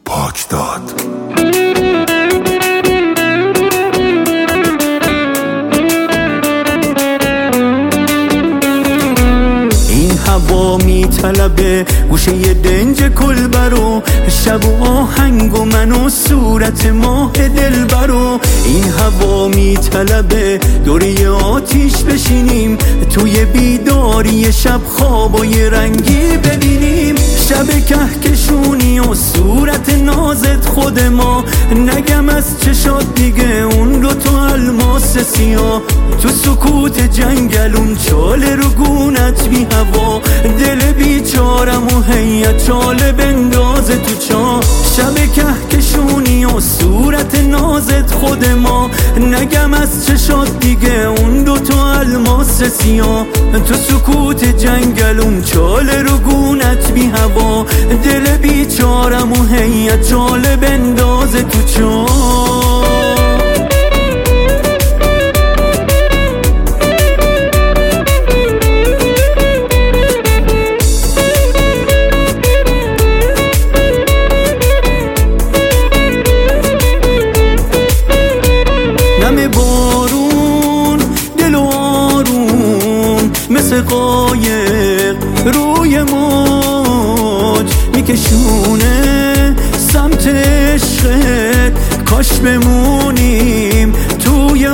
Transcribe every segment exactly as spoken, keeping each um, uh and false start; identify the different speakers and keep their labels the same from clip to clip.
Speaker 1: پاک داد.
Speaker 2: هوا می طلبه گوشه ی دنج کلبرو، شب و آهنگ و من و صورت ماه دلبرو. این هوا می طلبه دوره آتیش بشینیم، توی بیداری شب خوابای رنگی ببینیم. شب کهکشونی و صورت نازت خود ما، نگم از چشات دیگه اون دو تا الماس سیاه. تو سکوت جنگلون چاله رو گونت بی هوا، دل بیچارم و هیت چاله بندازه تو چاه. شب کهکشونی و صورت نازت خود ما، نگم از چشات دیگه اون دو تا الماس سیاه. تو سکوت جنگلون چاله رو گونت بی هوا، دل بیچارم و هیت چاله بندازه تو چاه. نم بارون دل و آروم مثل قایق روی موج میکشونه سمت عشقت، کاش بمونیم توی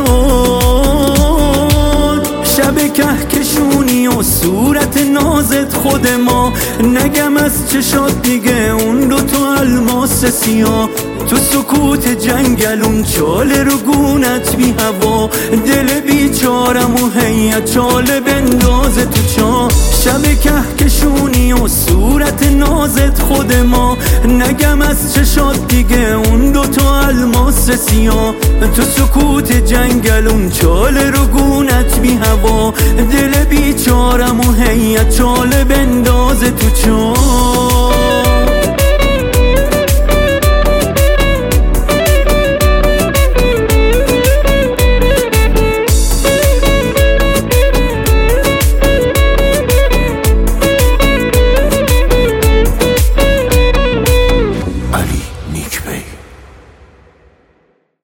Speaker 2: اوج. شب کهکشونی و صورت نازت خود ما، نگم از چشات دیگه اون دو تا الماس سیاه. تو سکوت جنگلون چاله رو گونت بی هوا، دل بیچارم و هیت چاله بندازه تو چاه. شب کهکشونی و صورت نازت خود ما، نگم از چشات دیگه اون دو تا الماس سیاه. تو سکوت جنگلون چاله رو گونت بی هوا، دل بیچارم و هیت چاله بندازه تو چاه.